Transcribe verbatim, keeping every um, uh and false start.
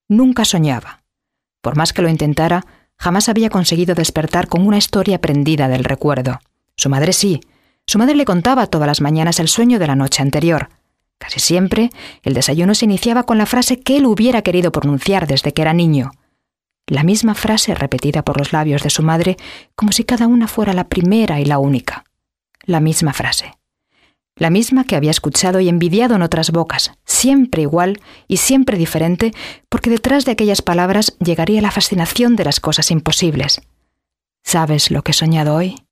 nunca soñaba. Por más que lo intentara, jamás había conseguido despertar con una historia prendida del recuerdo. Su madre sí. Su madre le contaba todas las mañanas el sueño de la noche anterior. Casi siempre, el desayuno se iniciaba con la frase que él hubiera querido pronunciar desde que era niño. La misma frase repetida por los labios de su madre, como si cada una fuera la primera y la única. La misma frase. La misma que había escuchado y envidiado en otras bocas, siempre igual y siempre diferente, porque detrás de aquellas palabras llegaría la fascinación de las cosas imposibles. ¿Sabes lo que he soñado hoy?